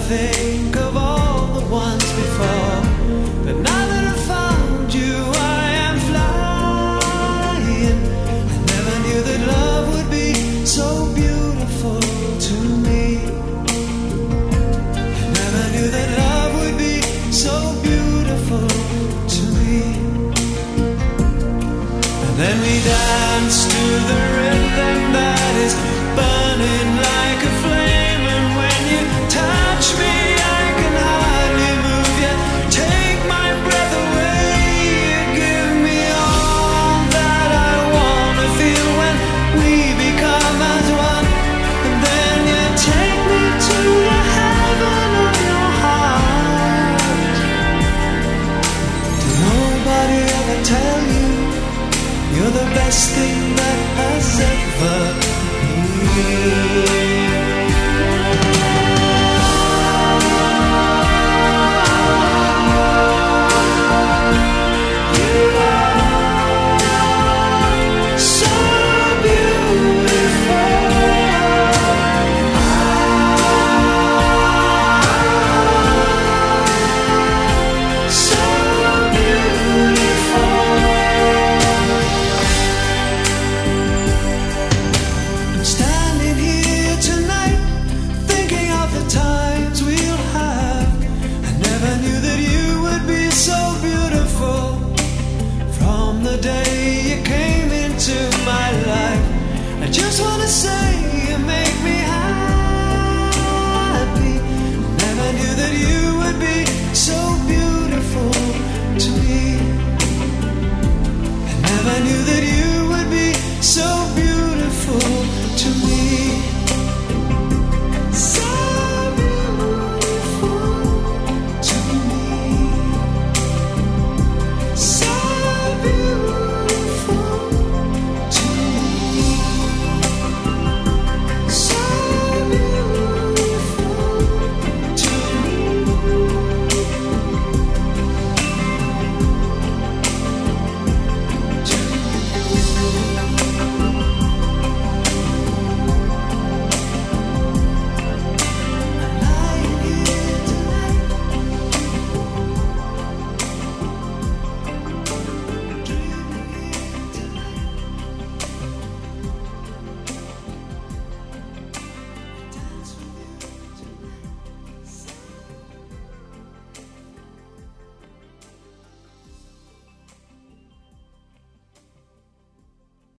think of all the ones before. But now that I found you, I am flying. I never knew that love would be so beautiful to me. I never knew that love would be so beautiful to me. And then we danced to the rhythm that is burning like a flame.